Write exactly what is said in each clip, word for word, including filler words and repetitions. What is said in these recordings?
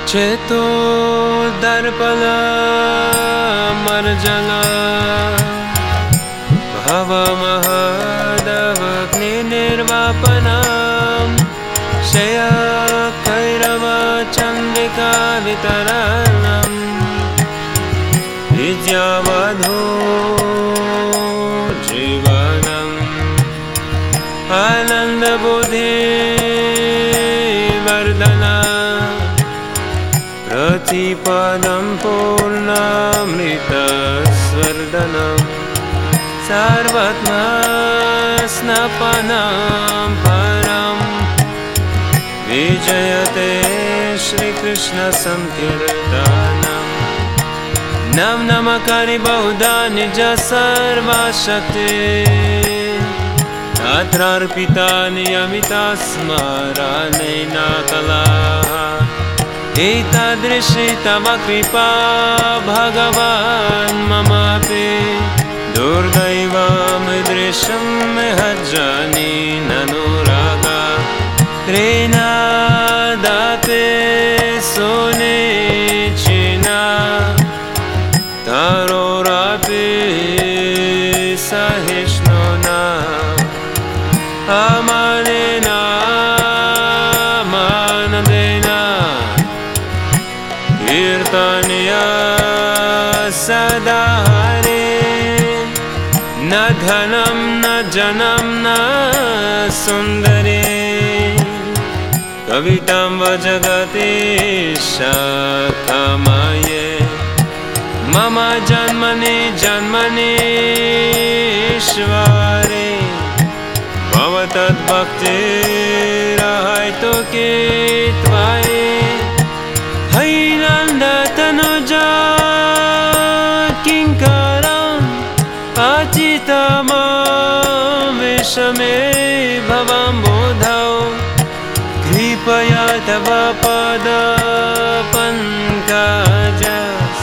चेतो दर्पणा मर्जना भवमहदवग्नि निर्वापनम् शयकैरव चन्द्रिका वितरणम् विद्यावधो जीवनम् आनन्दबुद्धि वर्धना प्रतिपदं पूर्णामृतस्वर्धनम् सर्वत्मा स्नपनं परम् विजयते श्रीकृष्ण संकीर्तनम् नम नम करि बहुधा निज सर्वशक्ति तत्रार्पिता नियमिता स्मरणेन कलाः एतादृशी तव कृपा भगवान् ममापि दुर्दैवमदृशं महज्जनी ननुरागा त्रेणादापि सुनिचिना तरोरापि सहिष्णुना अमानेन मानदेना कीर्तनीया सदा हरे न धनं न जनं न सुन्दरी कवितां वजगति शाखमये मम जन्मनि जन्मनीश्वरे भवतद्भक्तिरहैतुकी त्वयि हैनन्दतनुजा किङ्करम् अचितमां विषमे भवं बोधौ कृपया तव पदपङ्कजस्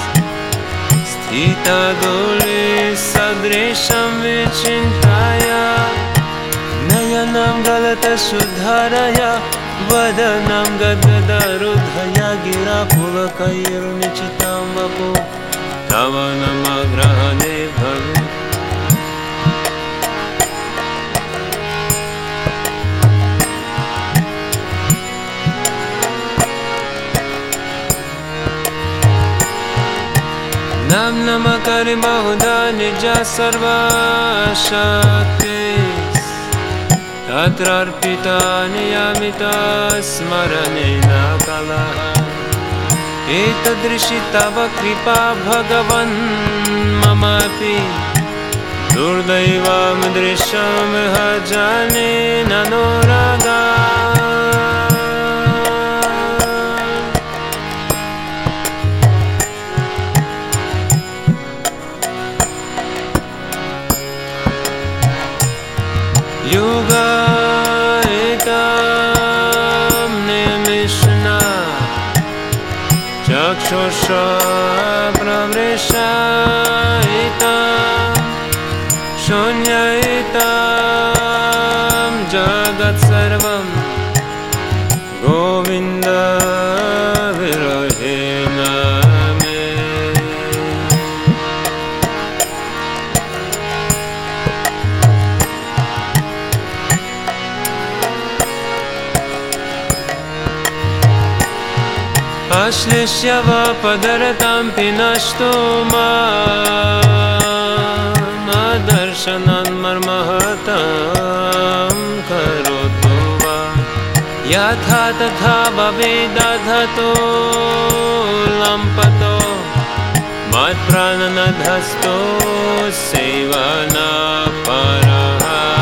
स्थितगुळे सदृशं विचिन्ताय नयनं गलतशुद्धरय वदनं गद्गदरुद्धया गिरा पुलकैर्निचितां वपु तव नमग्रहणे भवे नम नम करि बहुधा निज सर्वशक्ति तत्रार्पिता नियमिता स्मरणेन कलः एतादृशी तव कृपा भगवन् ममापि दुर्दैवमदृशं महज्जनी ननुरागा युगायितां निमिषना चक्षुषा प्रमृषायितां शून्ययितां जगत्सर्वं गोविन्द विरहेण मे अश्लिष्य वपदरतां पिनष्टो मामदर्शनान् मर्महतां करोतु वा यथा तथा भवेदधतो लम्पतो मत्प्राणनधस्तो सेवनापरः